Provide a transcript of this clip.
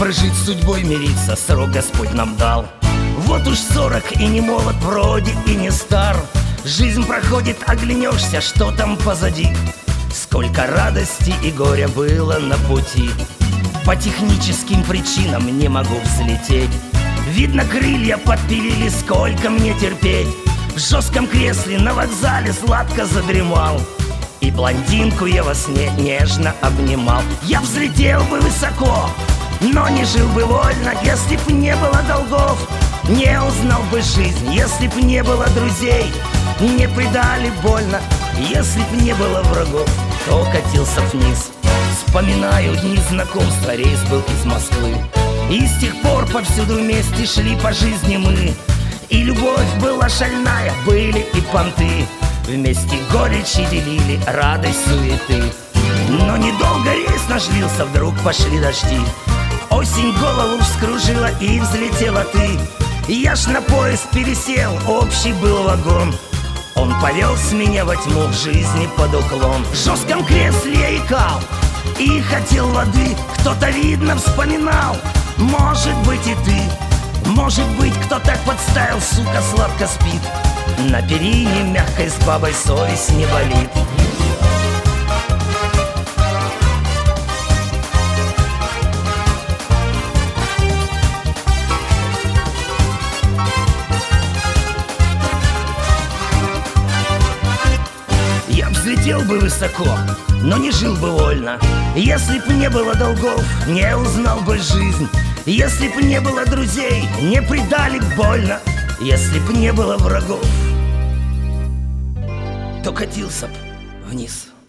прожить с судьбой, мириться, срок Господь нам дал. Вот уж 40 и не молод вроде, и не стар. Жизнь проходит, оглянешься, что там позади. Сколько радости и горя было на пути. По техническим причинам не могу взлететь. Видно, крылья подпилили, сколько мне терпеть. В жестком кресле на вокзале сладко задремал, и блондинку я во сне нежно обнимал. Я взлетел бы высоко, но не жил бы вольно, если б не было долгов. Не узнал бы жизнь, если б не было друзей. Не предали больно, если б не было врагов. То катился вниз. Вспоминаю дни знакомства, рейс был из Москвы. И с тех пор повсюду вместе шли по жизни мы. И любовь была шальная, были и понты. Вместе горечи делили, радость суеты. Но недолго рейс наш длился, вдруг пошли дожди. Осень голову вскружила, и взлетела ты. Я ж на поезд пересел, общий был вагон. Он повез меня во тьму жизни под уклон. В жестком кресле я икал и хотел воды. Кто-то, видно, вспоминал, может быть и ты. Может быть, кто так подставил, сука, сладко спит. На перине мягкой с бабой совесть не болит. Я взлетел бы высоко, но не жил бы вольно. Если б не было долгов, не узнал бы жизнь. Если б не было друзей, не предали б больно. Если б не было врагов, то катился б вниз.